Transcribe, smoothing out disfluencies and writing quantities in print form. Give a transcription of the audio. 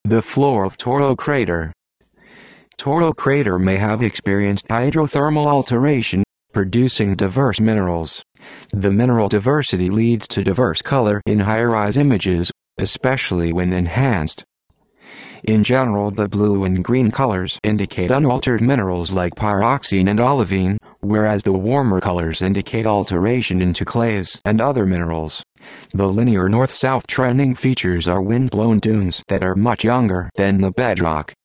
The floor of Toro Crater. Toro Crater may have experienced hydrothermal alteration, producing diverse minerals. The mineral diversity leads to diverse color in high-rise images, especially when enhanced. In general, the blue and green colors indicate unaltered minerals like pyroxene and olivine, whereas the warmer colors indicate alteration into clays and other minerals. The linear north-south trending features are wind-blown dunes that are much younger than the bedrock.